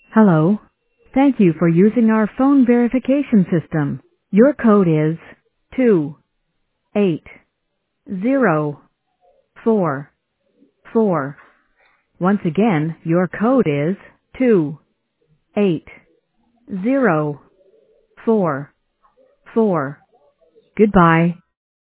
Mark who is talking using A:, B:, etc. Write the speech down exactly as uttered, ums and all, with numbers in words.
A: Hello. Thank you for using our phone verification system. Your code is two eight zero four four. Once again, your code is two eight zero four four. Goodbye.